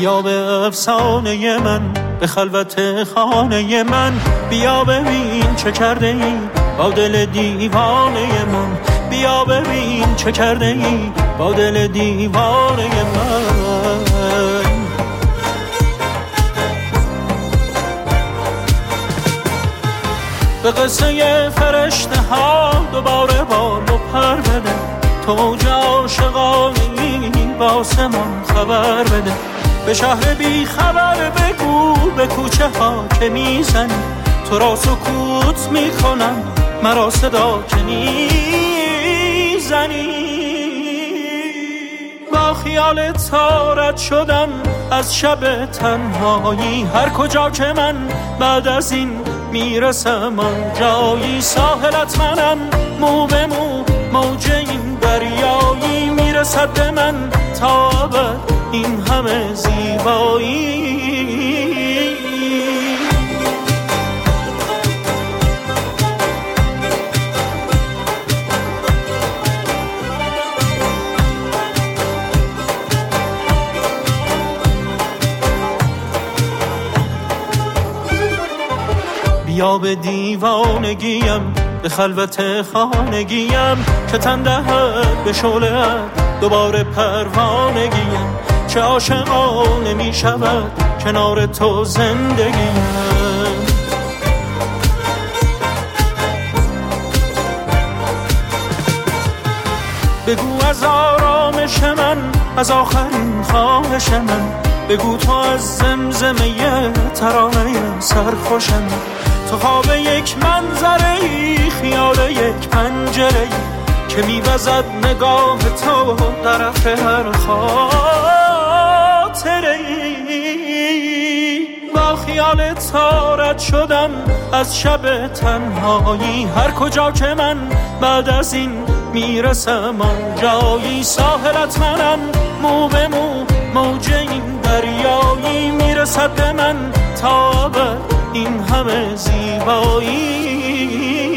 بیا به افسانه من، به خلوت خانه من، بیا ببین چه کرده ای با دل دیوانه من، بیا ببین چه کرده ای با دل دیوانه من. به قصه فرشته ها دوباره بال و پر بده، تو موج عاشقانه‌ای با آسمان خبر بده، به شهر بی خبر بگو به کوچه ها که میزنی، تو را سکوت میکنم مرا صدا که میزنی. با خیال تارت شدم از شب تنهایی، هر کجا که من بعد از این میرسم آنجایی، ساحلت منم مو به مو، موج این دریایی، میرسد به من تا ابد این همه زیبایی. بیا به دیوانگیم، به خلوت خانگیم، که تن دهد به شعله‌ات دوباره پروانگیم، چه عاشقانه می شود کنار تو زندگیم. بگو از آرامش من، از آخرین خواهش من، بگو تو از زمزمه ترانه سرخوشم، تو خواب یک منظره‌ای، خیال یک پنجره‌ای که میوزد نگاه تو طرف هر خاطره‌ای. با خیال تارت شدم از شب تنهایی، هر کجا که من بعد از این میرسم آنجایی، ساحلت منم مو به مو، موج این دریایی، میرسد به من تا ابد این همه زیبایی.